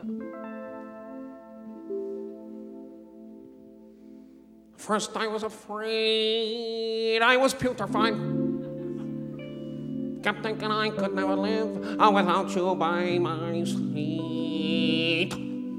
First I was afraid, I was putrefied. Kept thinking I could never live without you by my side.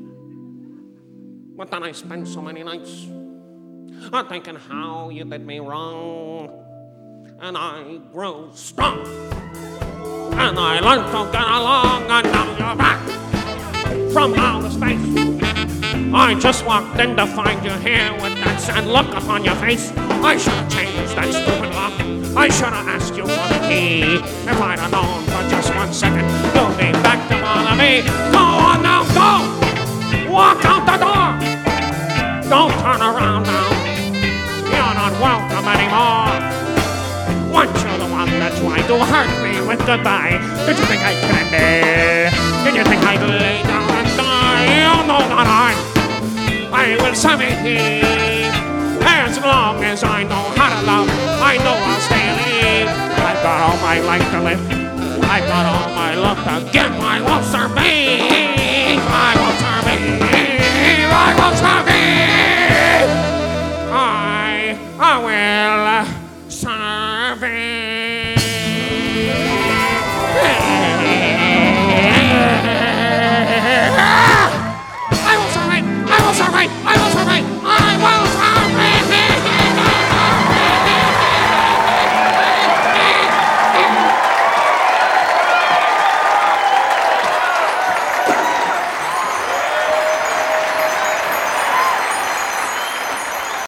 But then I spent so many nights thinking how you did me wrong. And I grew strong. And I learned to get along, and now you're back from outer space. I just walked in to find you here with that sad look upon your face. I should have changed that stupid lock. I should have asked you for the key. If I'd have known for just 1 second, you'll be back to bother me. Go on now, go! Walk out the door! Don't turn around now. You're not welcome anymore. Weren't you the one that tried to hurt me with goodbye? Did you think I'd end it? Did you think I'd lay down and die? Oh, no, not I. I will survey here. As long as I know how to love, I know I'll stay alive. I've got all my life to live. I've got all my love to give. I will survey.